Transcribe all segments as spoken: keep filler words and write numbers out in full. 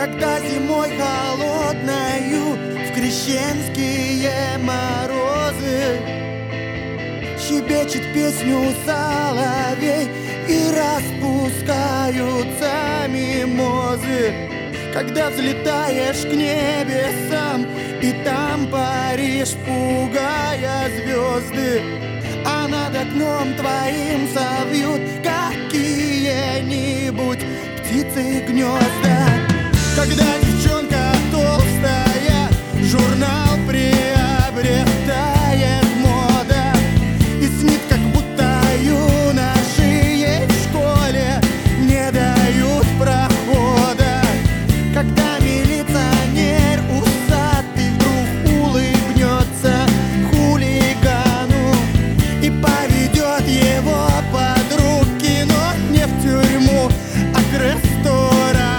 Когда зимой холодною в крещенские морозы щебечет песню соловей и распускаются мимозы. Когда взлетаешь к небесам и там паришь, пугая звезды, а над окном твоим совьют какие-нибудь птицы гнезда. Когда девчонка толстая журнал приобретает мода и снит, как будто юноши ей в школе не дают прохода. Когда милиционер усатый вдруг улыбнется хулигану и поведет его под руки, но не в тюрьму, а к ресторану.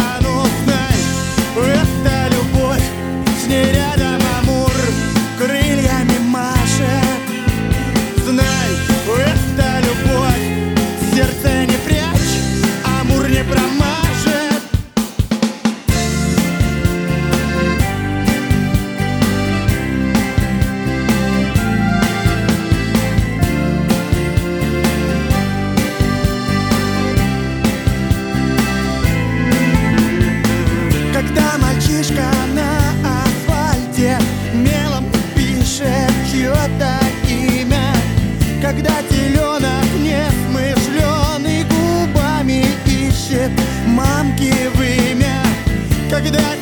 Это любовь, с ней рядом Амур крыльями машет. Знай, это любовь, сердце не прячь, Амур не промажет. Когда мальчишка на асфальте мелом пишет чье-то имя, когда теленок несмышленый губами ищет мамки вымя, когда